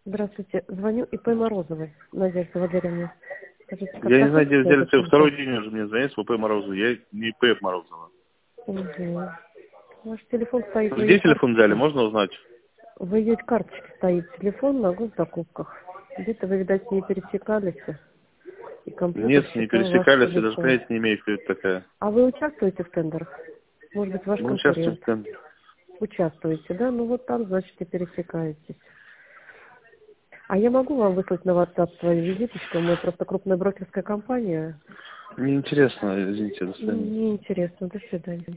Здравствуйте. Звоню ИП Морозовой, Надежда Валерьевна. Скажите, как Я не знаю, относитесь где к взяли этой цех. Второй компании? день уже мне звонят с ВП Морозова. Я не ИП Морозова. Угу. Ваш телефон стоит в ее Где телефон взяли, карточке. можно узнать? В ее карточке стоит телефон на госзакупках. Где-то вы, видать, не пересекались, и компьютер Нет, не считал ваш пересекались, я даже телефон. понятия не имею, кто это такая. А вы участвуете в тендерах? Может быть, ваш Мы участвуем конкурент? в тендере. Участвуете, да? Ну вот там, значит, и пересекаетесь. А я могу вам выслать на WhatsApp свою визиточку? Мы просто крупная брокерская компания. Неинтересно, извините, до свидания. Неинтересно. До свидания.